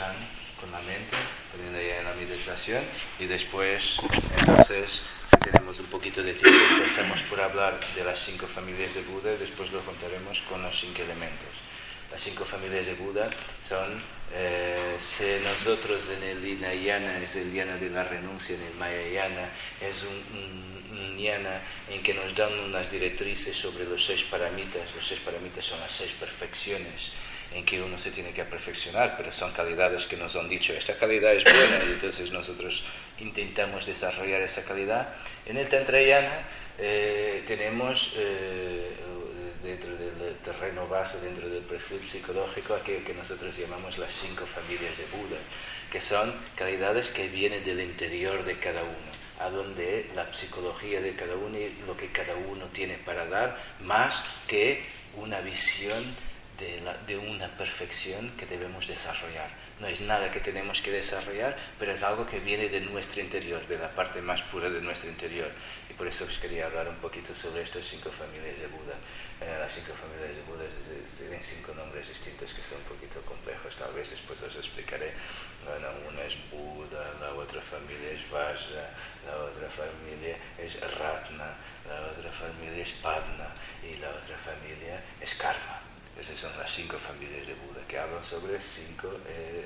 shan con la mente, poniendo ya en la meditación, y después, entonces, si tenemos un poquito de tiempo, empezamos por hablar de las 5 familias de Buda y después lo contaremos con los 5 elementos. Las 5 familias de Buda son, si nosotros en el Hinayana es el Yana de la renuncia, en el Mahayana es un Yana en que nos dan unas directrices sobre los 6 paramitas. Los 6 paramitas son las 6 perfecciones en que uno se tiene que perfeccionar, pero son calidades que nos han dicho, esta calidad es buena, y entonces nosotros intentamos desarrollar esa calidad. En el Tantrayana tenemos, dentro del terreno base, dentro del perfil psicológico, aquello que nosotros llamamos las 5 familias de Buda, que son calidades que vienen del interior de cada uno, a donde la psicología de cada uno y lo que cada uno tiene para dar, más que una visión de una perfección que debemos desarrollar. No es nada que tenemos que desarrollar, pero es algo que viene de nuestro interior, de la parte más pura de nuestro interior. Y por eso os quería hablar un poquito sobre estas 5 familias de Buda. Las 5 familias de Buda tienen 5 nombres distintos que son un poquito complejos, tal vez después os explicaré. Bueno, una es Buda, la otra familia es Vajra, la otra familia es Ratna, la otra familia es Padma y la otra familia es Karma. Esas son las 5 familias de Buda que hablan sobre 5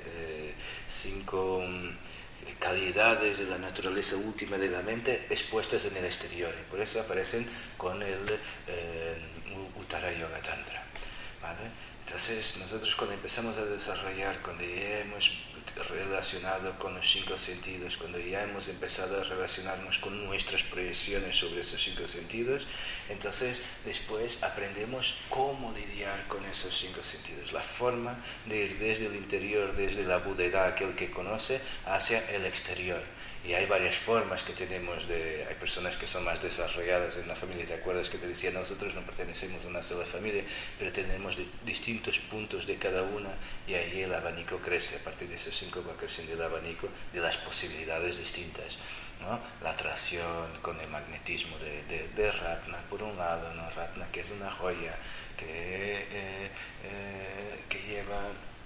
calidades de la naturaleza última de la mente expuestas en el exterior, y por eso aparecen con el Uttara Yoga Tantra, ¿vale? Entonces nosotros cuando empezamos a desarrollar, cuando ya hemos relacionado con los 5 sentidos, cuando ya hemos empezado a relacionarnos con nuestras proyecciones sobre esos 5 sentidos, entonces después aprendemos cómo lidiar con esos 5 sentidos, la forma de ir desde el interior, desde la budeidad, aquel que conoce, hacia el exterior. Y hay varias formas que tenemos hay personas que son más desarrolladas en la familia. ¿Te acuerdas que te decía, nosotros no pertenecemos a una sola familia, pero tenemos distintos puntos de cada una, y ahí el abanico crece? A partir de esos 5 va creciendo el abanico de las posibilidades distintas, ¿no? La atracción con el magnetismo de Ratna, por un lado, ¿no? Ratna, que es una joya que lleva...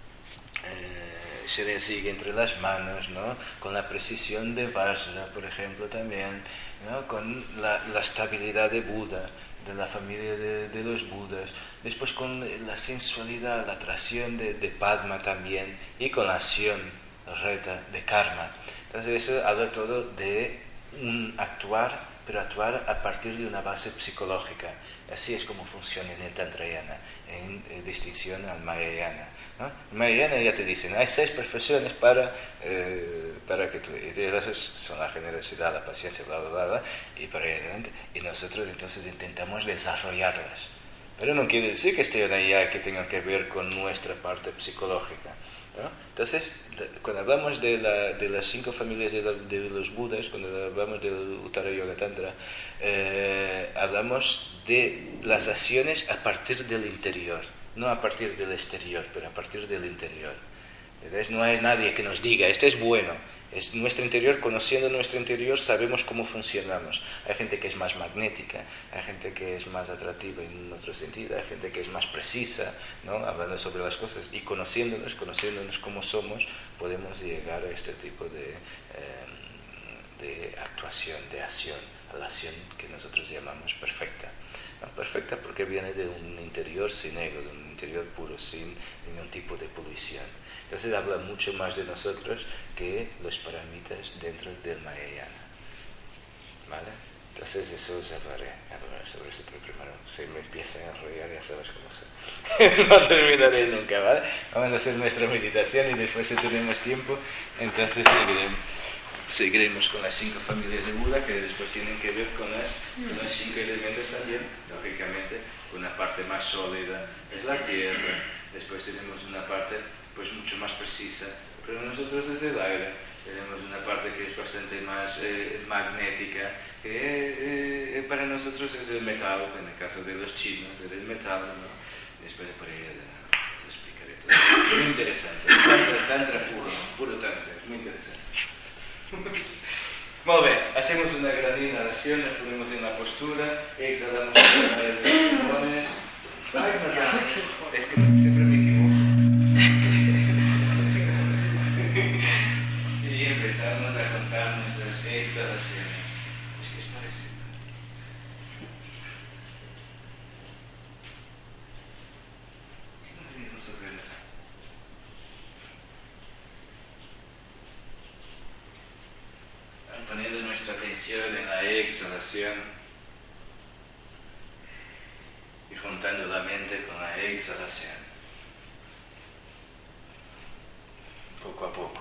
se le sigue entre las manos, ¿no? Con la precisión de Vajra, por ejemplo, también, ¿no? Con la estabilidad de Buda, de la familia de los Budas, después con la sensualidad, la atracción de Padma también, y con la acción recta de Karma. Entonces eso habla todo de un actuar, pero actuar a partir de una base psicológica. Así es como funciona en el Tantrayana, en distinción al Mahayana, ¿no? En Mahayana ya te dicen, hay 6 perfecciones para que tú... Esas son la generosidad, la paciencia, bla, bla, bla, y para adelante. Y nosotros entonces intentamos desarrollarlas. Pero no quiere decir que estén allá, que tengan que ver con nuestra parte psicológica, ¿no? Entonces, cuando hablamos de las 5 familias de los Budas, cuando hablamos del Uttara Yoga Tantra, hablamos de las acciones a partir del interior, no a partir del exterior, pero a partir del interior. Entonces, no hay nadie que nos diga, este es bueno. Es nuestro interior, conociendo nuestro interior, sabemos cómo funcionamos. Hay gente que es más magnética, hay gente que es más atractiva en otro sentido, hay gente que es más precisa, ¿no? Hablando sobre las cosas, y conociéndonos como somos, podemos llegar a este tipo de actuación, de acción, a la acción que nosotros llamamos perfecta. ¿No? Perfecta porque viene de un interior sin ego, de un interior puro, sin ningún tipo de polución. Entonces habla mucho más de nosotros que los paramitas dentro del Mahayana, ¿vale? Entonces eso os hablaré sobre eso, pero primero se me empieza a enrollar, ya sabes cómo soy. No terminaré nunca, ¿vale? Vamos a hacer nuestra meditación y después, si tenemos tiempo, entonces seguiremos con las 5 familias de Buda, que después tienen que ver con los 5 elementos también. Lógicamente, una parte más sólida es la tierra, después tenemos una parte pues mucho más precisa, pero nosotros desde el aire tenemos una parte que es bastante más magnética, que para nosotros es el metal, en el caso de los chinos es el metal, ¿no? Después por ahí os explicaré todo. Es muy interesante, tantra puro tantra, es muy interesante. Muy bien, hacemos una gran inhalación, nos ponemos en la postura, exhalamos los pulmones. Es que siempre me equivoco. exhalación y juntando la mente con la exhalación, poco a poco.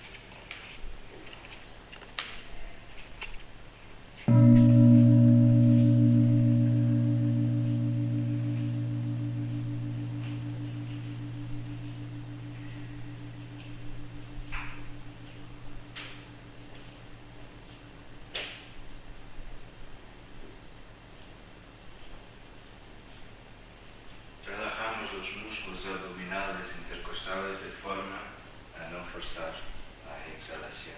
Relajamos los músculos abdominales intercostales de forma a no forzar la exhalación.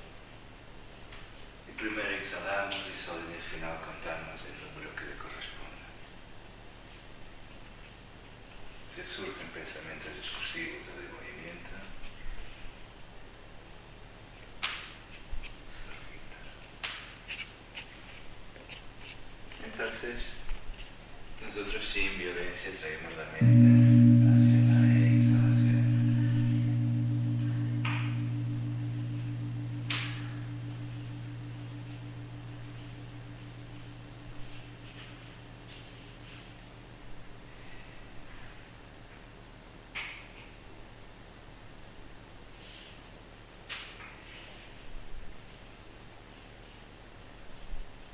Y primero exhalamos y solo en el final contamos el número que le corresponda. Si surgen pensamientos discursivos o de movimiento, entonces nosotros sin violencia traemos la mente hacia la exhalación.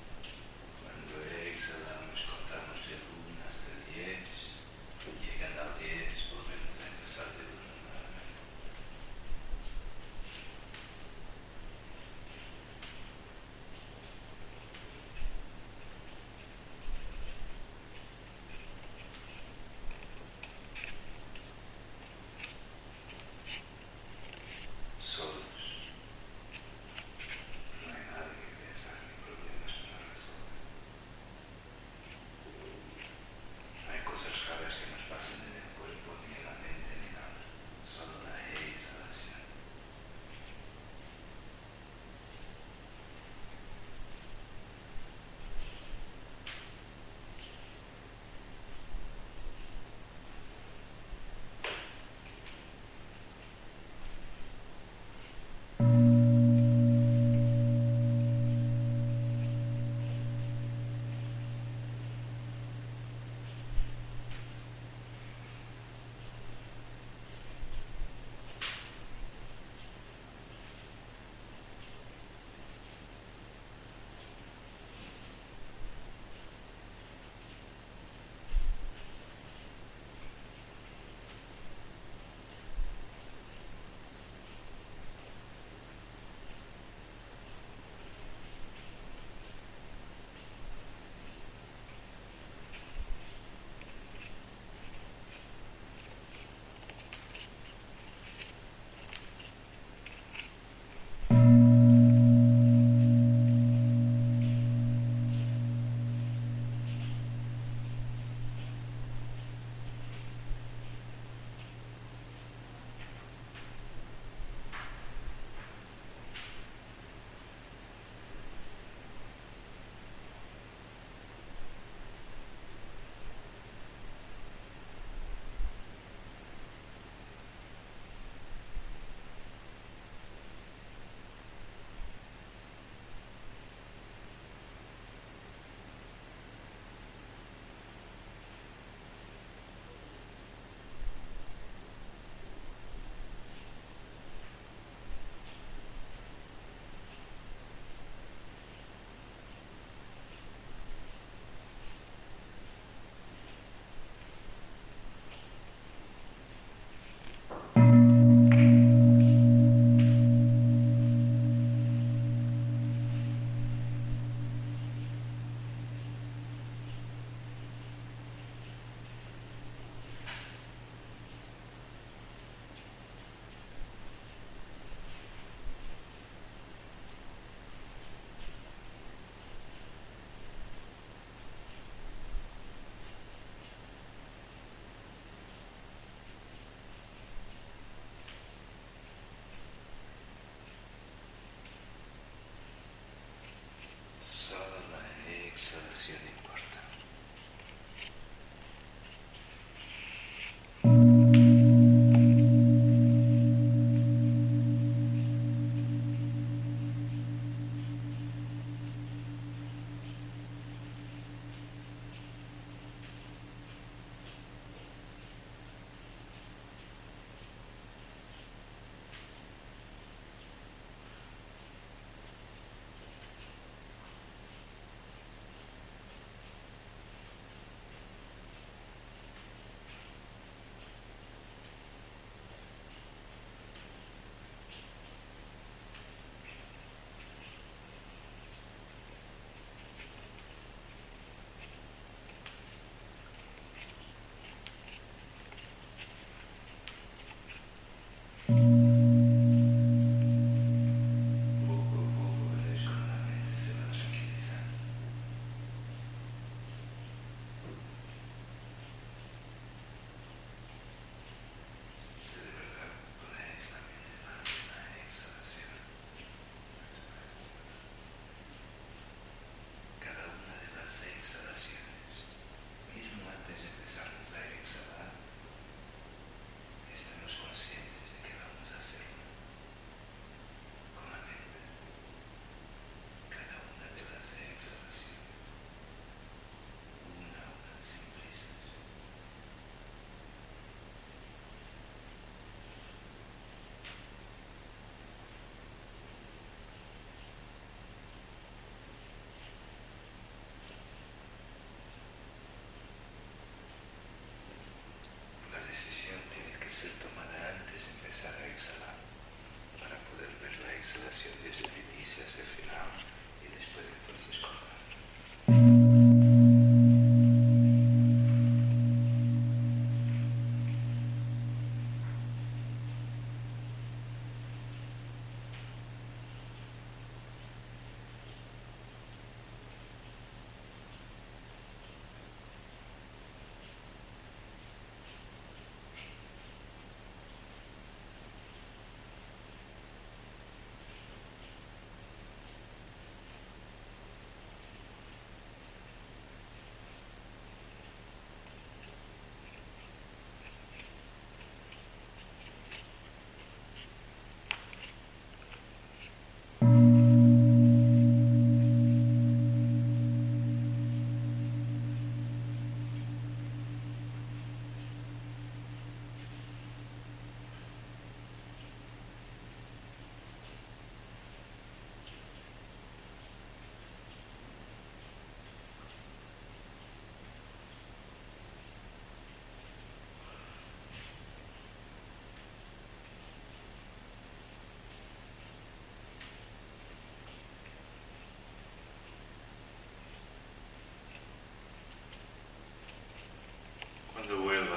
Cuando exhalamos contamos de 1 hasta 10, llegando al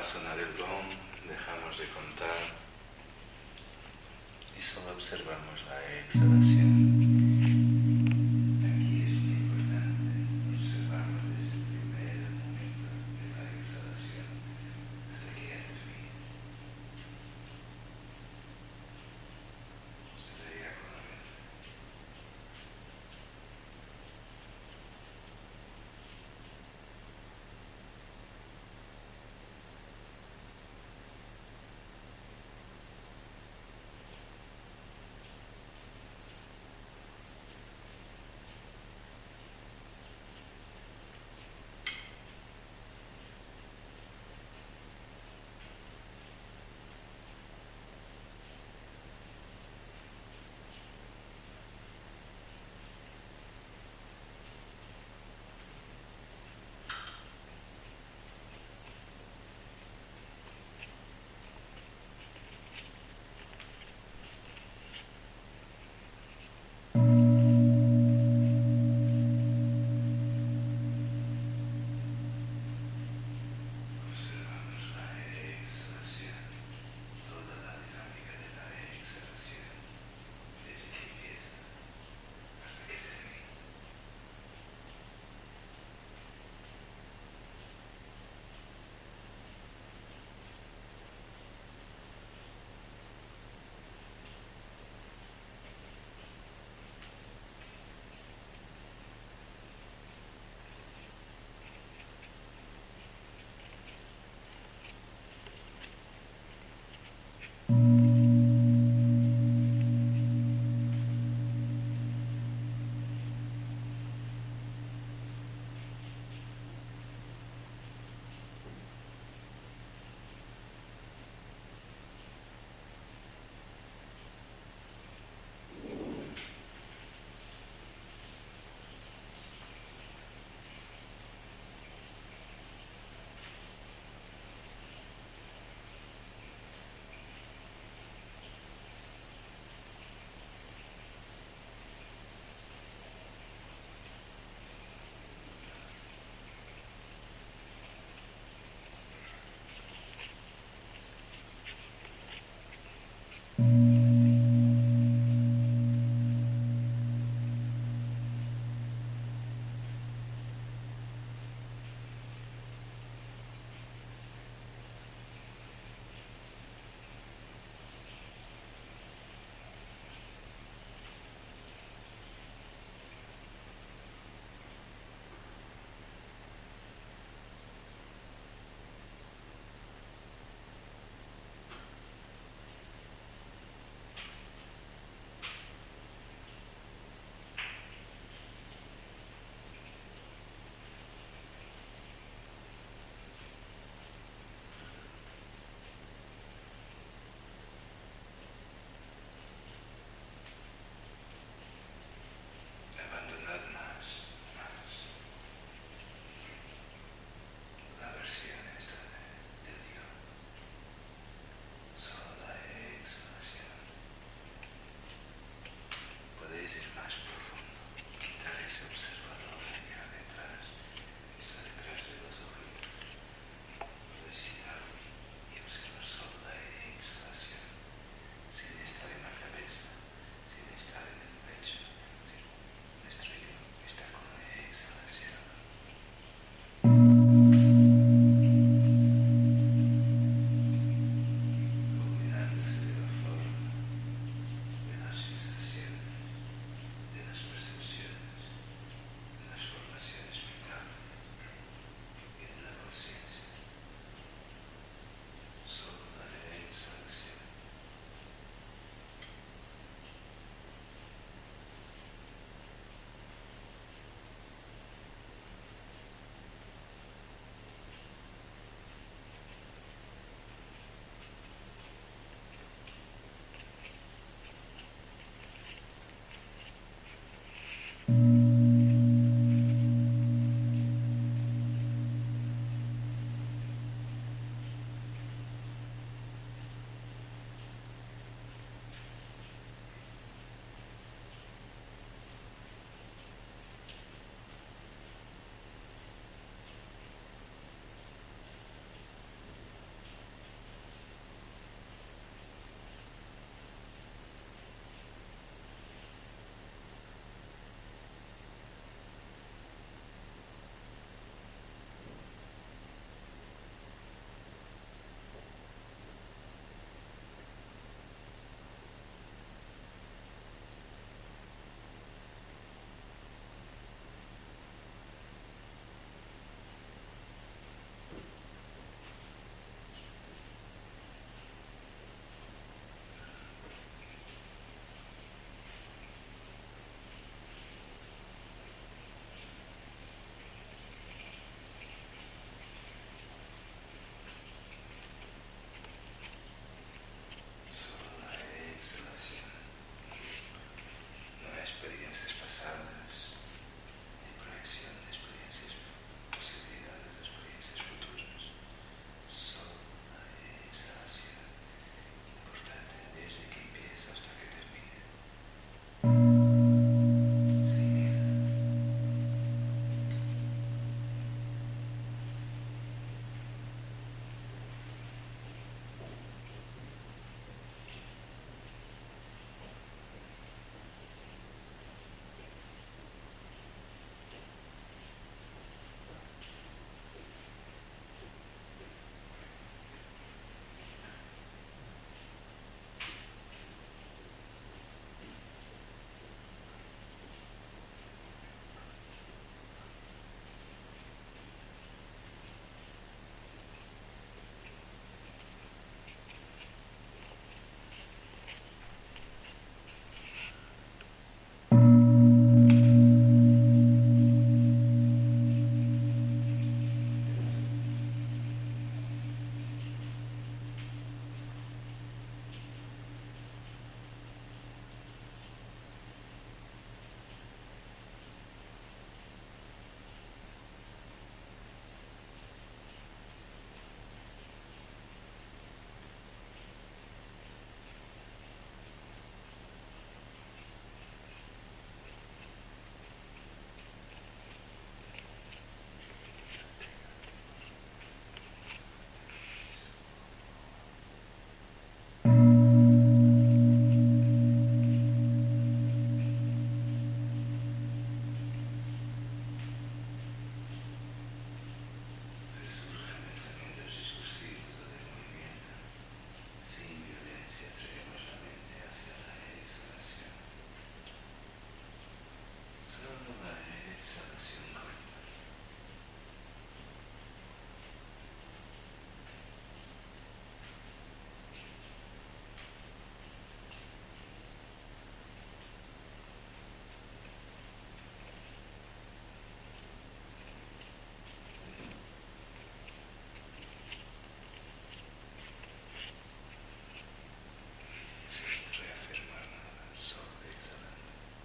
sonar el gong, dejamos de contar y solo observamos la exhalación. Aquí es muy importante observarlo desde el primer momento de la exhalación hasta que ya termine. Estaría con la mente.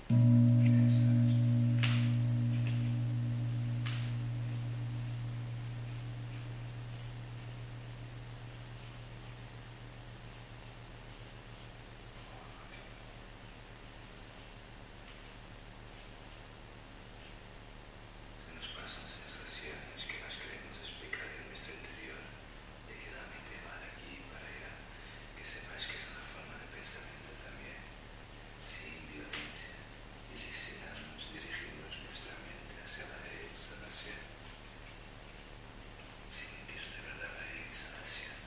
Eso es. Se nos pasan sensaciones que las queremos explicar en nuestro interior, y queda mi tema de aquí para allá, que sepas que es una forma de pensamiento también, sin violencia, dirigimos nuestra mente hacia la exhalación, sin sentir de verdad la exhalación.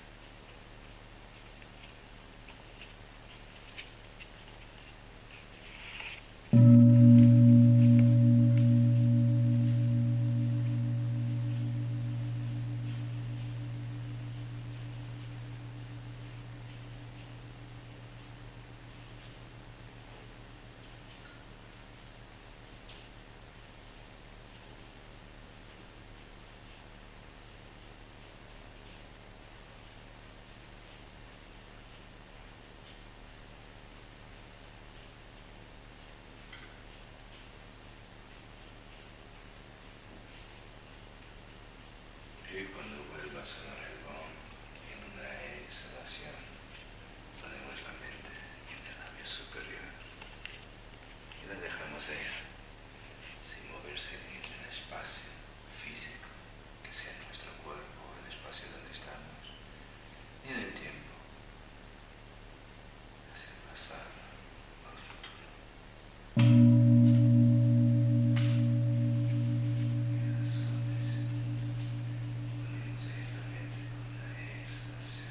Y cuando vuelva a sonar el gong en una exhalación, ponemos la mente en el labio superior y la dejamos ahí, sin moverse ni en el espacio físico, que sea nuestro cuerpo o el espacio donde estamos, ni en el tiempo, hacia el pasado o el futuro. Y eso es, ponemos ahí la mente con una exhalación.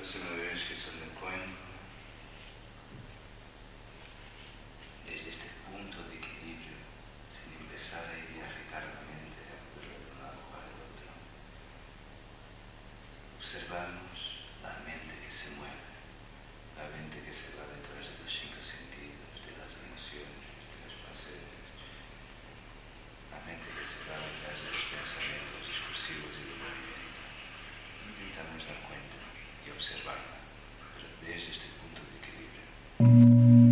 emociones que son del cuerpo, desde este punto de equilibrio, sin empezar a ir a agitar la mente, a moverla de un lado para el otro. Observamos la mente que se mueve, la mente que se va detrás de los cinco sentidos, de las emociones, de los placeres, la mente que se va detrás de los pensamientos discursivos y del movimiento. Intentamos dar cuenta y observarla, pero desde este punto de equilibrio.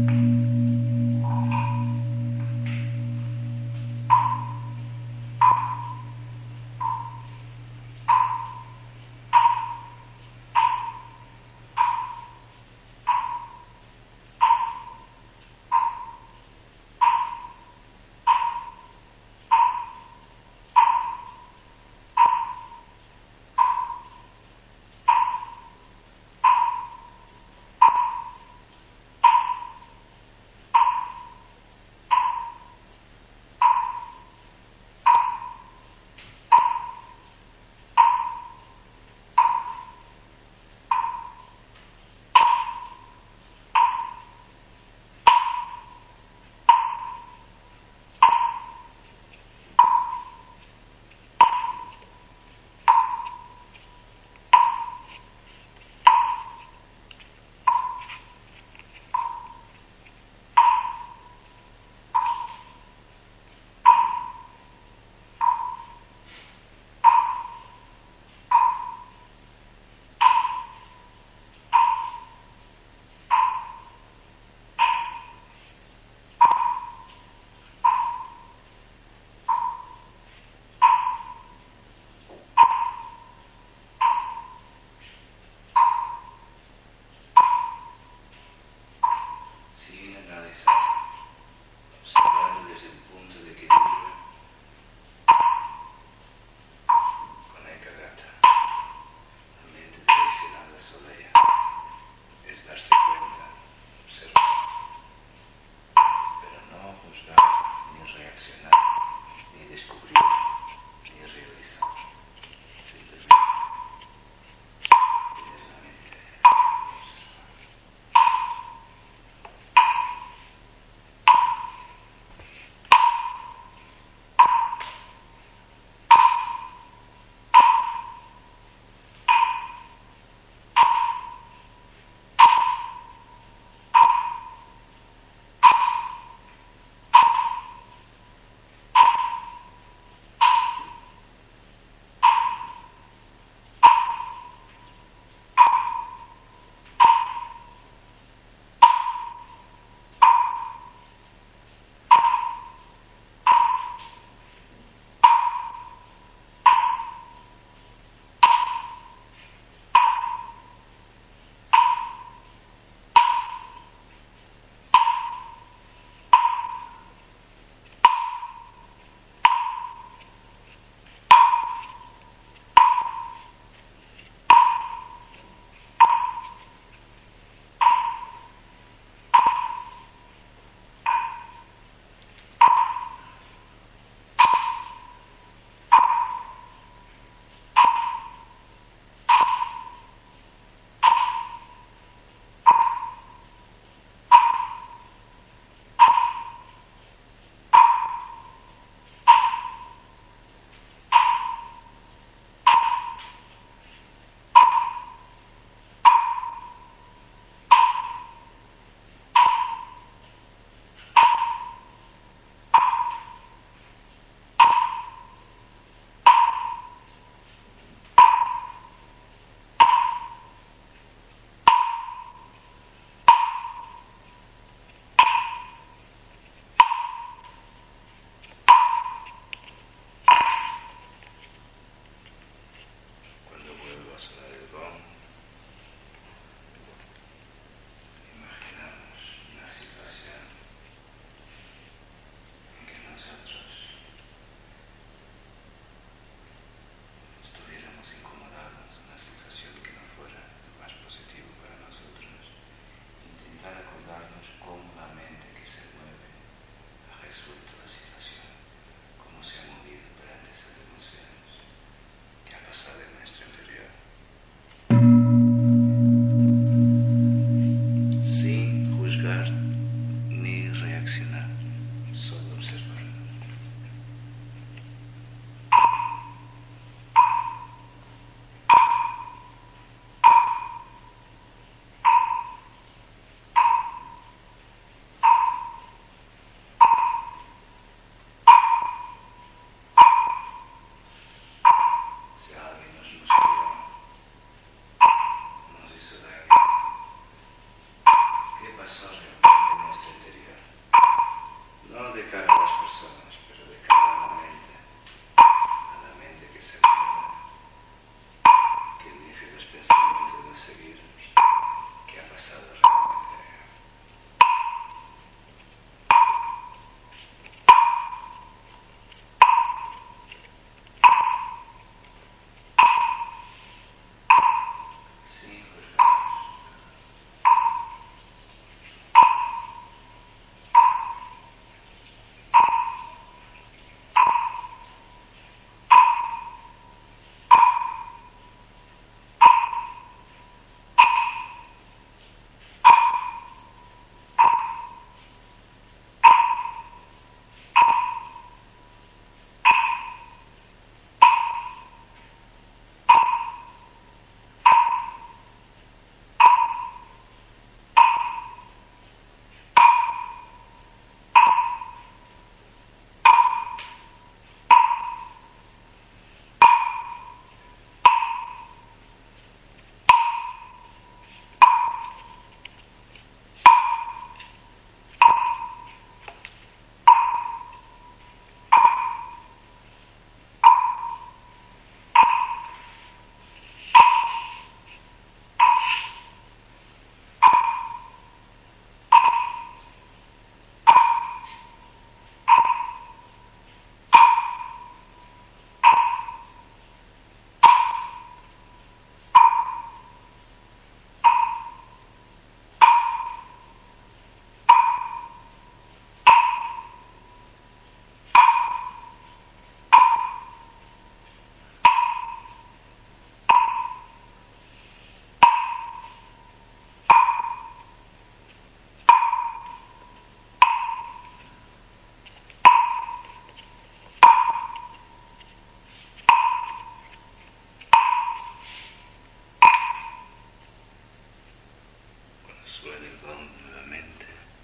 Suena el gong nuevamente.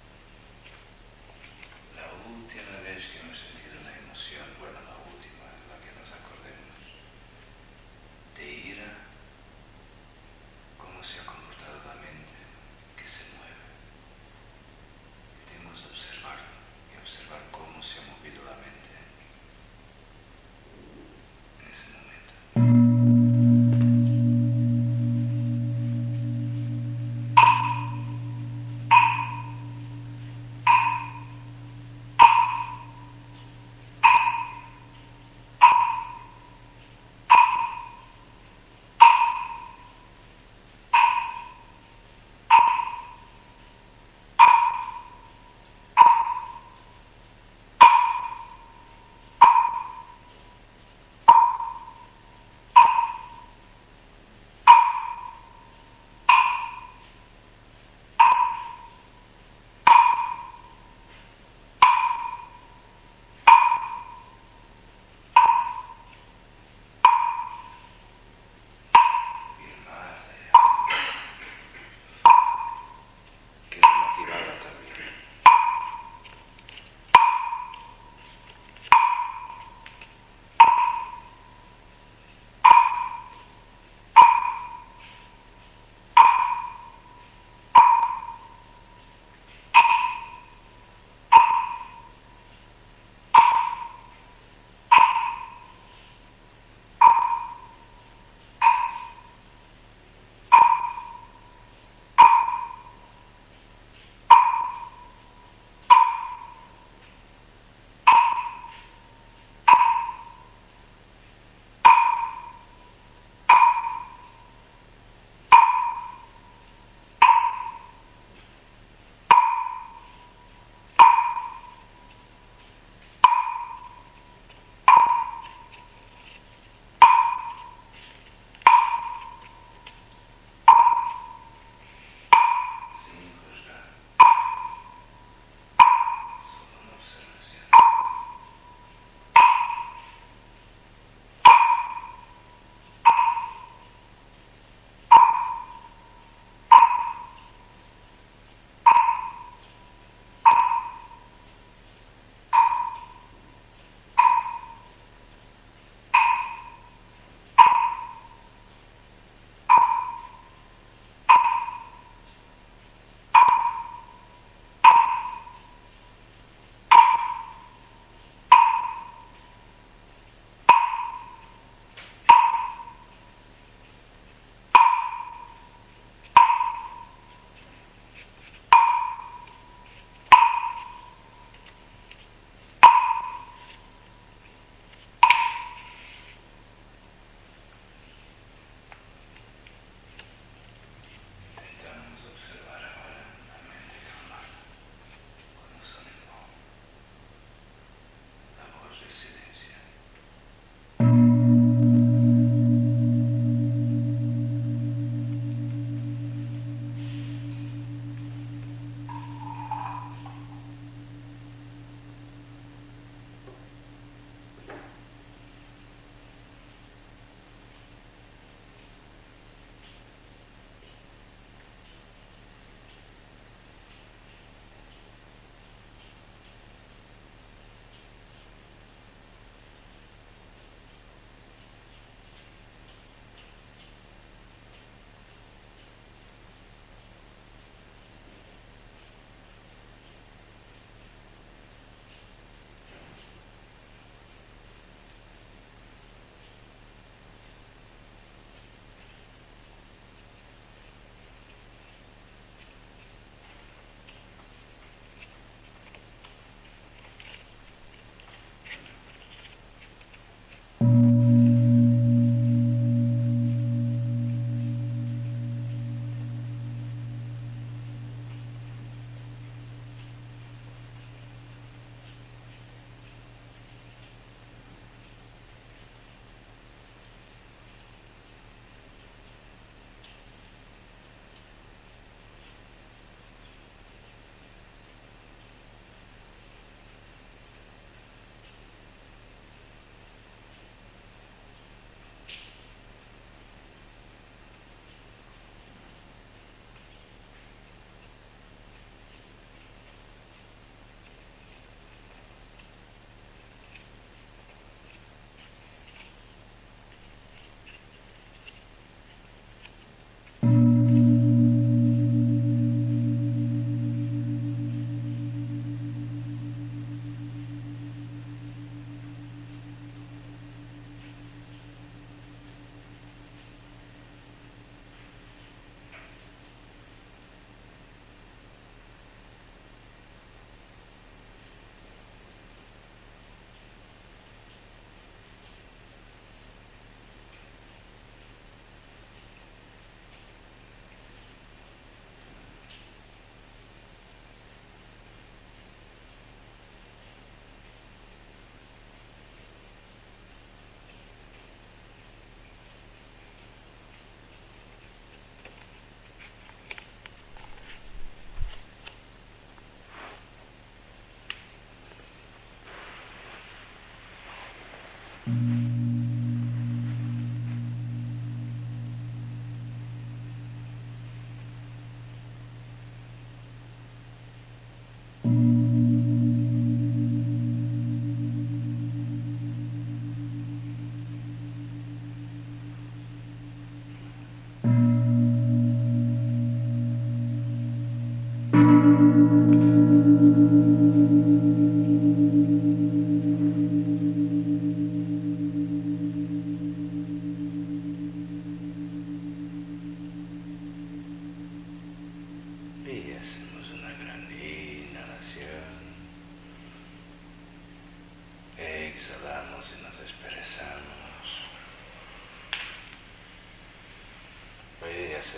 La última vez que hemos sentido una emoción, bueno, la última, la que nos acordemos, de ira, cómo se ha comportado la mente, que se mueve. Tenemos que observarlo y observar cómo se ha movido la mente en ese momento.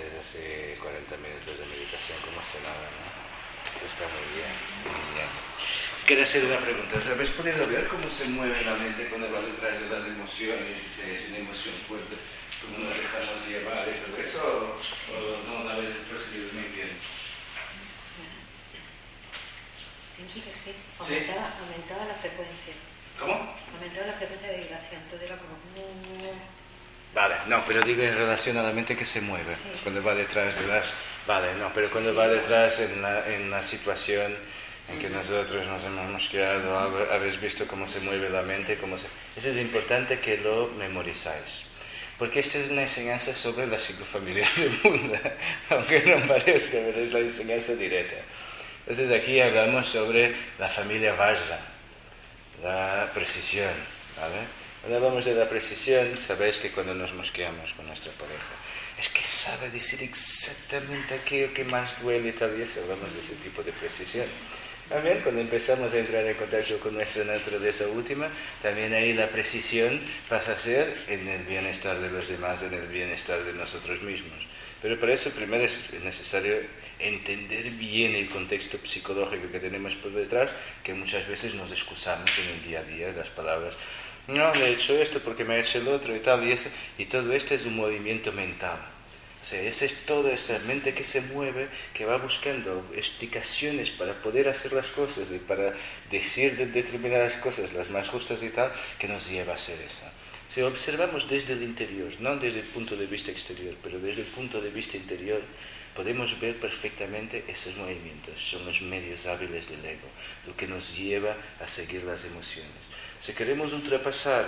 hacer así 40 minutos de meditación como si nada, ¿no? Eso está muy bien, muy bien. Quiero hacer una pregunta. ¿Habéis podido ver cómo se mueve la mente cuando va detrás de las emociones? Si es una emoción fuerte, cómo nos dejamos llevar y todo eso, o no la habéis percibido muy bien. Pienso que sí. ¿Sí? Aumentaba la frecuencia. ¿Cómo? Aumentaba la frecuencia de vibración. Todo era como... Vale, no, pero digo en relación a la mente que se mueve, Sí. cuando va detrás de las... Vale, no, pero cuando va detrás en la situación en que nosotros nos hemos mosqueado, habéis visto cómo se mueve la mente, Eso es importante que lo memorizáis. Porque esta es una enseñanza sobre la psicofamilia de Buda, aunque no parezca, pero es la enseñanza directa. Entonces aquí hablamos sobre la familia Vajra, la precisión, ¿vale? Cuando hablamos de la precisión, sabéis que cuando nos mosqueamos con nuestra pareja, es que sabe decir exactamente aquello que más duele y tal, y eso, hablamos de ese tipo de precisión. También cuando empezamos a entrar en contacto con nuestra naturaleza última, también ahí la precisión pasa a ser en el bienestar de los demás, en el bienestar de nosotros mismos. Pero para eso primero es necesario entender bien el contexto psicológico que tenemos por detrás, que muchas veces nos excusamos en el día a día, las palabras, no, le he hecho esto porque me ha hecho el otro y tal, y todo esto es un movimiento mental. O sea, esa es toda esa mente que se mueve, que va buscando explicaciones para poder hacer las cosas y para decir determinadas cosas, las más justas y tal, que nos lleva a hacer eso. Si observamos desde el interior, no desde el punto de vista exterior, pero desde el punto de vista interior, podemos ver perfectamente esos movimientos. Son los medios hábiles del ego, lo que nos lleva a seguir las emociones. Si queremos ultrapasar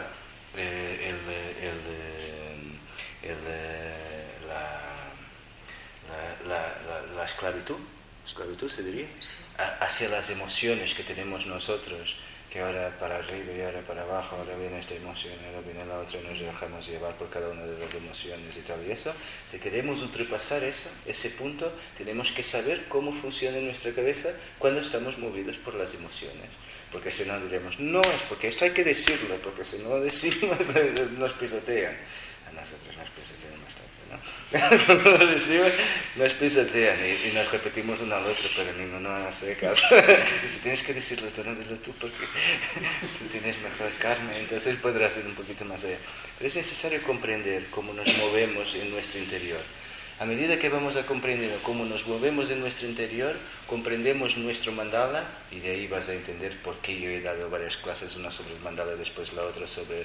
la esclavitud se diría, Sí. Hacia las emociones que tenemos nosotros, que ahora para arriba y ahora para abajo, ahora viene esta emoción, ahora viene la otra, y nos dejamos llevar por cada una de las emociones y tal y eso. Si queremos ultrapasar ese punto, tenemos que saber cómo funciona nuestra cabeza cuando estamos movidos por las emociones. Porque si no diremos, no, es porque esto hay que decirlo, porque si no lo decimos nos pisotean. A nosotros nos pisotean bastante, ¿no? Si no lo decimos, nos pisotean y nos repetimos uno al otro, pero ninguno hace caso. Y si tienes que decirlo tú, no dilo tú, porque tú tienes mejor carne, entonces podrás ir un poquito más allá. Pero es necesario comprender cómo nos movemos en nuestro interior. A medida que vamos a comprender cómo nos movemos en nuestro interior, comprendemos nuestro mandala, y de ahí vas a entender por qué yo he dado varias clases, una sobre el mandala, después la otra sobre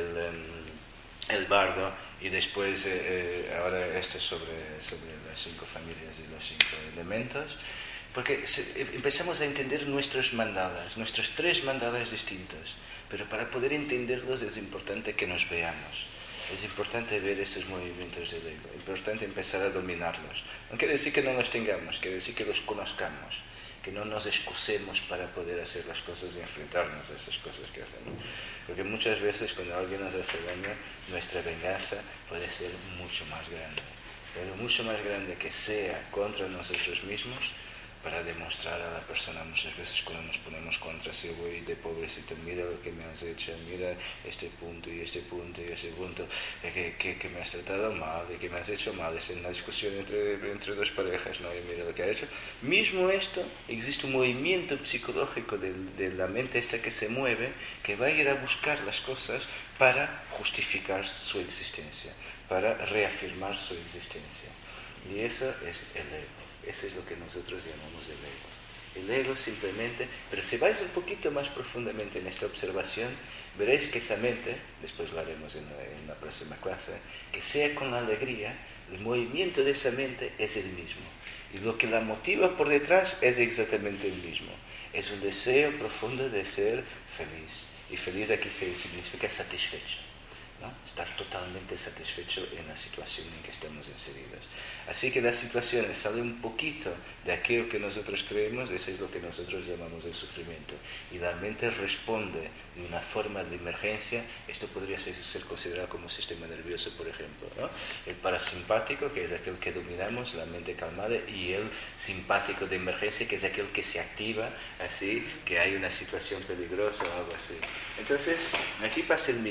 el bardo, y después ahora esto sobre las 5 familias y los 5 elementos, porque empezamos a entender nuestros mandalas, nuestros 3 mandalas distintos, pero para poder entenderlos es importante que nos veamos. Es importante ver esos movimientos del ego, es importante empezar a dominarlos. No quiere decir que no los tengamos, quiere decir que los conozcamos, que no nos excusemos para poder hacer las cosas y enfrentarnos a esas cosas que hacemos. Porque muchas veces cuando alguien nos hace daño, nuestra venganza puede ser mucho más grande, pero mucho más grande que sea contra nosotros mismos, para demostrar a la persona muchas veces cuando nos ponemos contra sí, voy de pobrecito, mira lo que me has hecho, mira este punto y este punto y ese punto, que me has tratado mal y que me has hecho mal, es en la discusión entre dos parejas, ¿no? Y mira lo que ha hecho. Mismo esto, existe un movimiento psicológico de la mente esta que se mueve, que va a ir a buscar las cosas para justificar su existencia, para reafirmar su existencia. Y eso es el ego. Eso es lo que nosotros llamamos el ego. El ego simplemente, pero si vais un poquito más profundamente en esta observación, veréis que esa mente, después lo haremos en la próxima clase, que sea con alegría, el movimiento de esa mente es el mismo. Y lo que la motiva por detrás es exactamente el mismo. Es un deseo profundo de ser feliz. Y feliz aquí significa satisfecho, ¿no? Estar totalmente satisfecho en la situación en que estamos inseridos. Así que las situaciones salen un poquito de aquello que nosotros creemos, eso es lo que nosotros llamamos el sufrimiento. Y la mente responde de una forma de emergencia. Esto podría ser considerado como sistema nervioso, por ejemplo, ¿no? El parasimpático, que es aquel que dominamos, la mente calmada, y el simpático de emergencia, que es aquel que se activa, así que hay una situación peligrosa o algo así. Entonces, aquí pasa el mismo.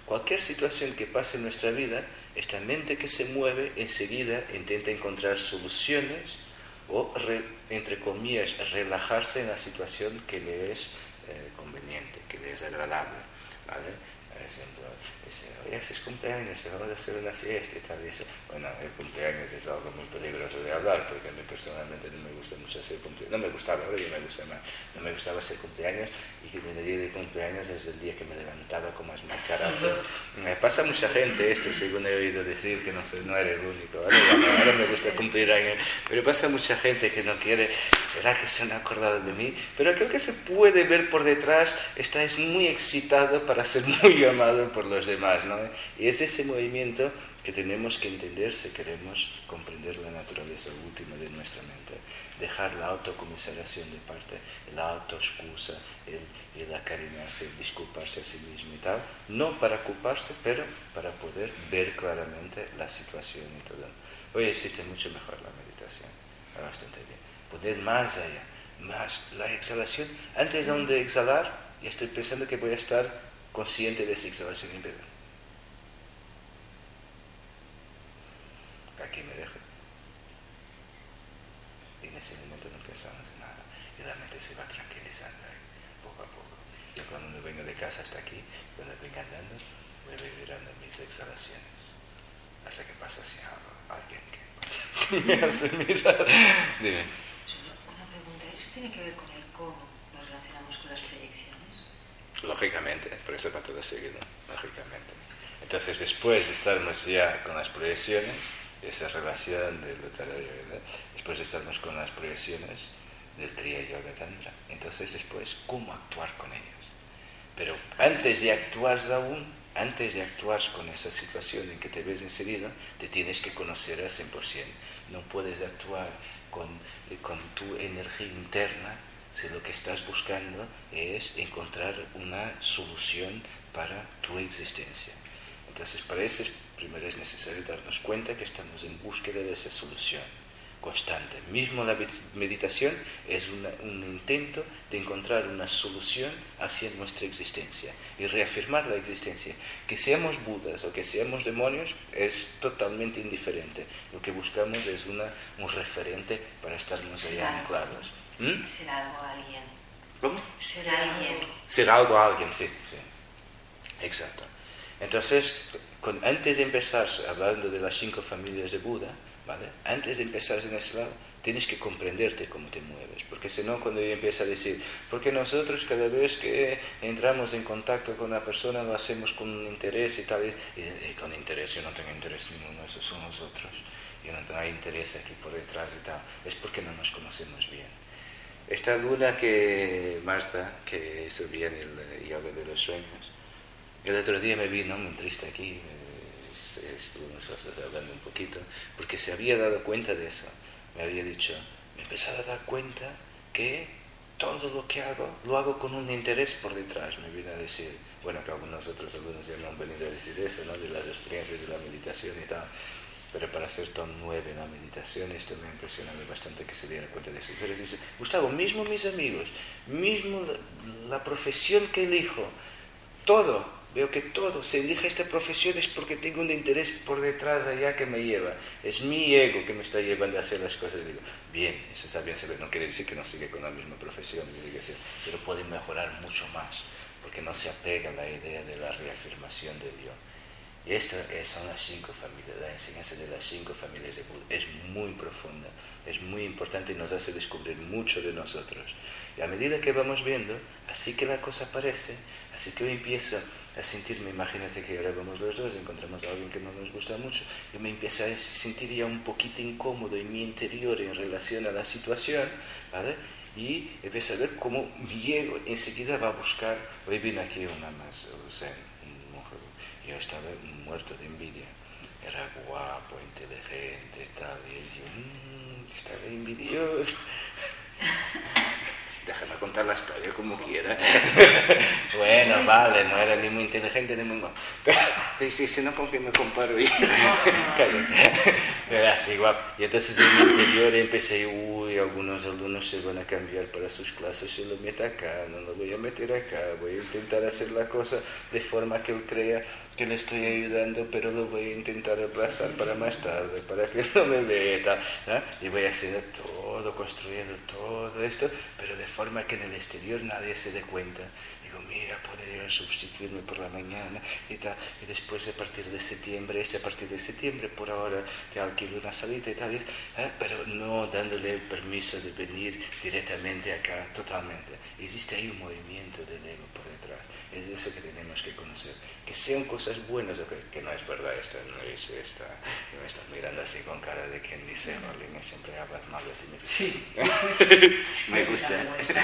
Cualquier situación que pase en nuestra vida, esta mente que se mueve enseguida intenta encontrar soluciones o, entre comillas, relajarse en la situación que le es conveniente, que le es agradable, ¿vale? Por ejemplo, dice, oye, es cumpleaños, vamos a hacer una fiesta y tal, y eso. Bueno, el cumpleaños es algo muy peligroso de hablar, porque a mí personalmente no me gusta mucho hacer cumpleaños, no me gustaba, ahora ya me gusta más, no me gustaba hacer cumpleaños, y que el día de cumpleaños es el día que me levantaba con más mal carácter. Me pasa a mucha gente esto, según he oído decir, que no era el único, ¿vale? Bueno, ahora me gusta cumplir años, pero pasa a mucha gente que no quiere, ¿será que se han acordado de mí? Pero creo que se puede ver por detrás, es muy excitado para ser muy amado por los demás, ¿no? Y es ese movimiento que tenemos que entender si queremos comprender la naturaleza última de nuestra mente. Dejar la autocomiseración de parte, la autoexcusa, el acariñarse, el disculparse a sí mismo y tal, no para culparse, pero para poder ver claramente la situación y todo. Hoy existe mucho mejor la meditación, va bastante bien. Poder más allá, más la exhalación. Antes aún de exhalar, ya estoy pensando que voy a estar consciente de esa exhalación y beber. Aquí me dejo. Y en ese momento no pensamos en nada. Y la mente se va tranquilizando ahí, poco a poco. Yo cuando me vengo de casa hasta aquí, cuando vengo andando, voy mirando mis exhalaciones. Hasta que pasa así alguien que me hace mirar. Dime. Una pregunta, ¿eso tiene que ver con el cómo nos relacionamos con las proyecciones? Lógicamente, por eso va todo seguido, lógicamente. Entonces, después estamos ya con las proyecciones, esa relación del Uttara Yoga, después estamos con las proyecciones del Kriya Yoga Tantra. Entonces, después, ¿cómo actuar con ellas? Pero antes de actuar aún, antes de actuar con esa situación en que te ves inserido, te tienes que conocer al 100%. No puedes actuar con tu energía interna si lo que estás buscando es encontrar una solución para tu existencia. Entonces, para eso primero es necesario darnos cuenta que estamos en búsqueda de esa solución constante. Mismo la meditación es un intento de encontrar una solución hacia nuestra existencia y reafirmar la existencia. Que seamos budas o que seamos demonios es totalmente indiferente. Lo que buscamos es un referente para estarnos allá anclados. Ser algo a alguien. ¿Cómo? Ser alguien. Ser algo a alguien, sí. Exacto. Entonces, antes de empezar hablando de las 5 familias de Buda, ¿vale? Antes de empezar en ese lado, tienes que comprenderte cómo te mueves, porque si no, cuando yo empiezo a decir, porque nosotros cada vez que entramos en contacto con una persona lo hacemos con un interés y tal, y con interés, yo no tengo interés ninguno, esos son nosotros, yo no hay interés aquí por detrás y tal, es porque no nos conocemos bien. Esta luna que Marta, que hizo bien el yoga de los sueños, el otro día me vino muy triste aquí, estuvo nosotros hablando un poquito, porque se había dado cuenta de eso. Me había dicho, me he empezado a dar cuenta que todo lo que hago, lo hago con un interés por detrás. Me vino a decir, bueno, que algunos ya me han venido a decir eso, ¿no? De las experiencias de la meditación y tal. Pero para ser tan nueva en la meditación, esto me ha impresionado bastante que se diera cuenta de eso. Pero dice, Gustavo, mismo mis amigos, mismo la profesión que elijo, todo. Veo que todo, si elige esta profesión es porque tengo un interés por detrás de allá que me lleva. Es mi ego que me está llevando a hacer las cosas. Y digo, bien, eso está bien saber. No quiere decir que no siga con la misma profesión, pero puede mejorar mucho más, porque no se apega a la idea de la reafirmación del yo. Y esto son las 5 familias, la enseñanza de las 5 familias de Buda. Es muy profunda, es muy importante y nos hace descubrir mucho de nosotros. Y a medida que vamos viendo, así que la cosa aparece, así que yo empiezo a sentirme, imagínate que ahora vamos los dos, encontramos a alguien que no nos gusta mucho, yo me empiezo a sentir ya un poquito incómodo en mi interior en relación a la situación, ¿vale? Y empiezo a ver cómo mi ego enseguida va a buscar, hoy vino aquí una más, yo estaba muerto de envidia, era guapo, inteligente, tal, y yo estaba envidioso. Déjame contar la historia como quiera. Bueno, vale, no era ni muy inteligente ni muy guapo. Pero si no, ¿con qué me comparo yo? Era así, guapo. Y entonces en mi interior empecé, algunos alumnos se van a cambiar para sus clases, se lo meto acá, no lo voy a meter acá, voy a intentar hacer la cosa de forma que él crea que le estoy ayudando, pero lo voy a intentar aplazar para más tarde, para que no me vea y tal, ¿no? Y voy haciendo todo, construyendo todo esto, pero de forma que en el exterior nadie se dé cuenta. Digo, mira, podría sustituirme por la mañana y tal, y después a partir de septiembre, por ahora te alquilo una salita y tal, pero no dándole el permiso de venir directamente acá totalmente. Existe ahí un movimiento del ego por detrás. Es eso que tenemos que conocer. Que sean cosas buenas, o que no es verdad, esto no es esta, que me estás mirando así con cara de quien dice, Marlene, siempre hablas mal de ti mismo. Sí. Me gusta.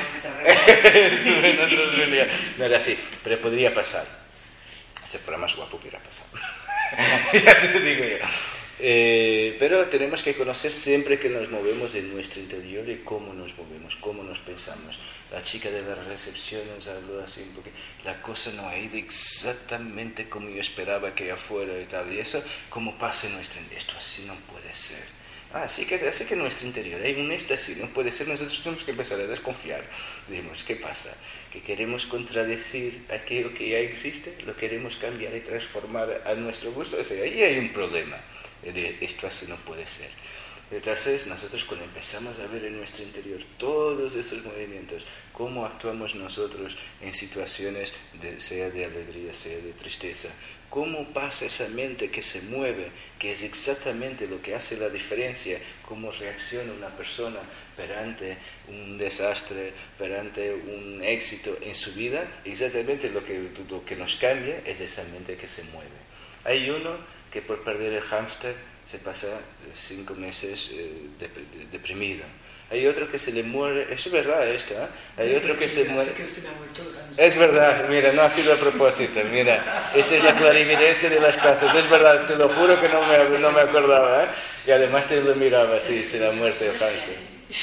No, No era así, pero podría pasar. Si fuera más guapo, hubiera pasado. Ya te digo yo. Pero tenemos que conocer siempre que nos movemos en nuestro interior y cómo nos movemos, cómo nos pensamos. La chica de la recepción nos habló así un poco, la cosa no ha ido exactamente como yo esperaba que fuera y tal, y eso, como pasa en nuestro interior, esto así no puede ser. Así que en nuestro interior hay un esto así, no puede ser, nosotros tenemos que empezar a desconfiar. Decimos, ¿qué pasa? Que queremos contradecir aquello que ya existe, lo queremos cambiar y transformar a nuestro gusto, o sea, ahí hay un problema. Esto así no puede ser. Entonces nosotros cuando empezamos a ver en nuestro interior todos esos movimientos, cómo actuamos nosotros en situaciones sea de alegría, sea de tristeza, cómo pasa esa mente que se mueve, que es exactamente lo que hace la diferencia, cómo reacciona una persona perante un desastre, perante un éxito en su vida, exactamente lo que nos cambia es esa mente que se mueve. Hay uno que por perder el hámster se pasa 5 meses deprimido. Hay otro que se le muere, es verdad esto, ¿eh? Hay otro que se muere. Es verdad, mira, no ha sido a propósito, mira, esta es la clarividencia de las casas, es verdad, te lo juro que no me acordaba, ¿eh? Y además te lo miraba, sí, se la muerte del hámster.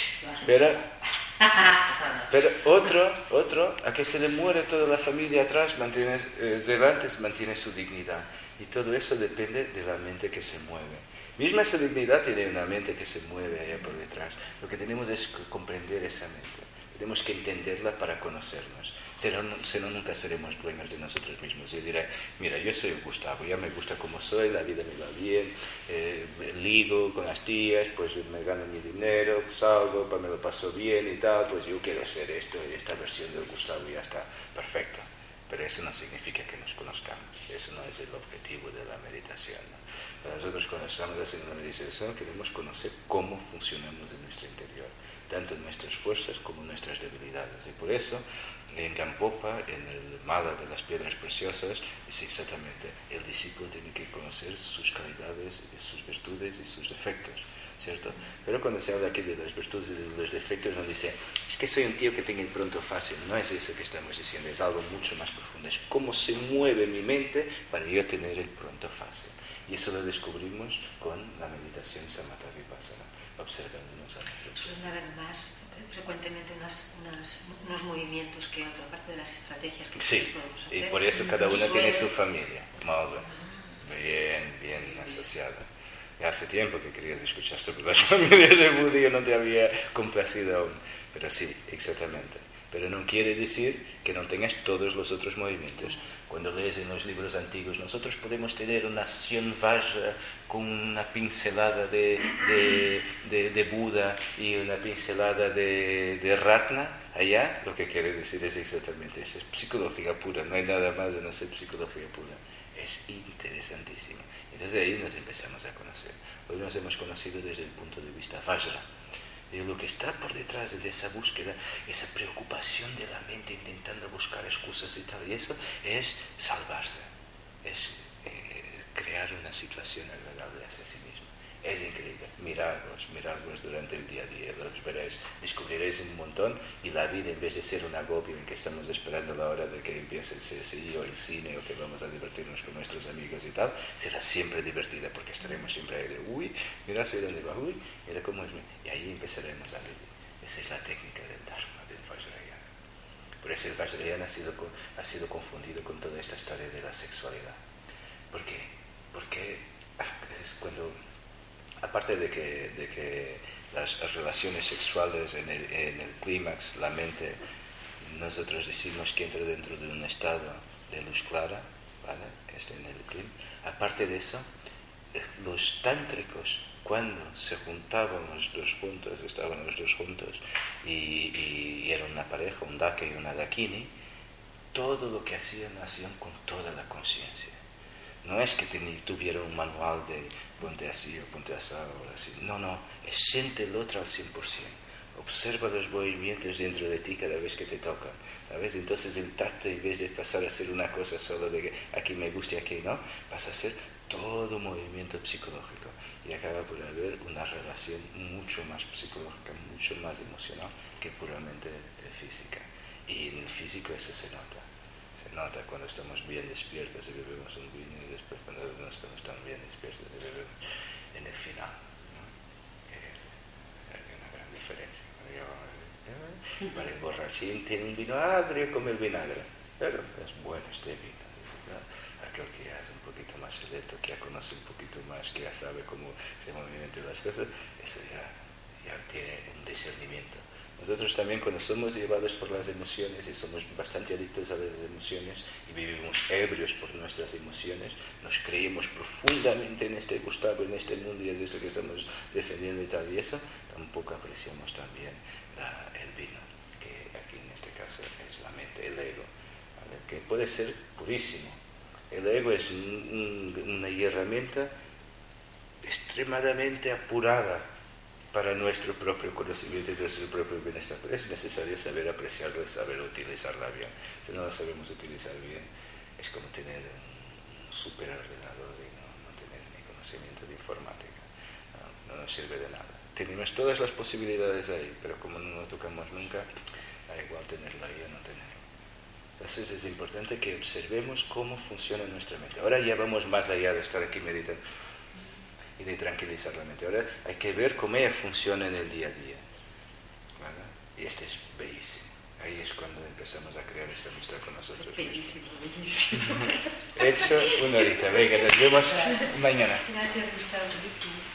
Pero otro, a que se le muere toda la familia atrás, delante mantiene su dignidad. Y todo eso depende de la mente que se mueve. Misma esa dignidad tiene una mente que se mueve allá por detrás. Lo que tenemos es comprender esa mente. Tenemos que entenderla para conocernos. Si no, nunca seremos dueños de nosotros mismos. Yo diré, mira, yo soy Gustavo, ya me gusta como soy, la vida me va bien, ligo con las tías, pues me gano mi dinero, salgo, me lo paso bien y tal, pues yo quiero ser esto y esta versión de Gustavo ya está perfecto. Pero eso no significa que nos conozcamos, eso no es el objetivo de la meditación, ¿no? Nosotros cuando estamos haciendo la meditación queremos conocer cómo funcionamos en nuestro interior, tanto nuestras fuerzas como nuestras debilidades. Y por eso en Gampopa, en el Mala de las Piedras Preciosas, es exactamente, el discípulo tiene que conocer sus calidades, sus virtudes y sus defectos, ¿cierto? Pero cuando se habla aquí de las virtudes y de los defectos, no dice, es que soy un tío que tenga el pronto fácil. No es eso que estamos diciendo, es algo mucho más profundo. Es cómo se mueve mi mente para yo tener el pronto fácil. Y eso lo descubrimos con la meditación Samatha Vipassana, observándonos a nosotros. Suelen haber más frecuentemente unos movimientos que otra parte de las estrategias que sí, podemos hacer. Y por eso cada uno tiene su familia. Bien asociada. Hace tiempo que querías escuchar sobre las familias de Buda y yo no te había complacido aún. Pero sí, exactamente. Pero no quiere decir que no tengas todos los otros movimientos. Cuando lees en los libros antiguos, nosotros podemos tener una acción Vajra con una pincelada de Buda y una pincelada de Ratna. Allá lo que quiere decir es exactamente eso. Es psicología pura, no hay nada más de no ser psicología pura. Es interesantísimo. Entonces ahí nos empezamos a conocer. Hoy nos hemos conocido desde el punto de vista Vajra. Y lo que está por detrás de esa búsqueda, esa preocupación de la mente intentando buscar excusas y tal, y eso es salvarse, es crear una situación agradable hacia sí mismo. Es increíble, miradlos durante el día a día, los veréis, descubriréis un montón y la vida, en vez de ser un agobio en que estamos esperando la hora de que empiece el CSI o el cine o que vamos a divertirnos con nuestros amigos y tal, será siempre divertida porque estaremos siempre ahí de, uy, mira hacia dónde va, uy, mira cómo es, y ahí empezaremos a vivir. Esa es la técnica del Dharma, del Vajrayana. Por eso el Vajrayana ha sido confundido con toda esta historia de la sexualidad. ¿Por qué? Porque es cuando... Aparte de que las relaciones sexuales en el clímax, la mente, nosotros decimos que entra dentro de un estado de luz clara, ¿vale? En el clima. Aparte de eso, los tántricos, cuando se juntaban los dos juntos, estaban los dos juntos, y era una pareja, un daka y una dakini, todo lo que hacían con toda la conciencia. No es que tuviera un manual de ponte así o ponte así o así. No, siente el otro al 100%. Observa los movimientos dentro de ti cada vez que te tocan, ¿sabes? Entonces el tacto, en vez de pasar a ser una cosa solo de que aquí me gusta y aquí no, pasa a ser todo movimiento psicológico. Y acaba por haber una relación mucho más psicológica, mucho más emocional que puramente física. Y en el físico eso se nota. Se nota cuando estamos bien despiertos y bebemos un vino, y después cuando no estamos tan bien despiertos y bebemos en el final, ¿no? Hay una gran diferencia. Para el borrachín tiene un vino agrio como el vinagre, pero es bueno este vino. Aquel que ya es un poquito más selecto, que ya conoce un poquito más, que ya sabe cómo se movimientan las cosas, eso ya tiene un discernimiento. Nosotros también, cuando somos llevados por las emociones y somos bastante adictos a las emociones y vivimos ebrios por nuestras emociones, nos creemos profundamente en este Gustavo, en este mundo, y es esto que estamos defendiendo y tal, y eso tampoco apreciamos también el vino, que aquí en este caso es la mente, el ego, ¿vale? Que puede ser purísimo. El ego es una herramienta extremadamente apurada para nuestro propio conocimiento y nuestro propio bienestar. Pero es necesario saber apreciarlo y saber utilizarla bien. Si no la sabemos utilizar bien, es como tener un superordenador y no tener ni conocimiento de informática. No nos sirve de nada. Tenemos todas las posibilidades ahí, pero como no lo tocamos nunca, da igual tenerlo ahí o no tenerlo. Entonces es importante que observemos cómo funciona nuestra mente. Ahora ya vamos más allá de estar aquí meditando y de tranquilizar la mente. Ahora hay que ver cómo ella funciona en el día a día, ¿vale? Y este es bellísimo. Ahí es cuando empezamos a crear esa amistad con nosotros. Bellísimo, bellísimo. Eso, una horita. Venga, nos vemos mañana. Gracias, Gustavo.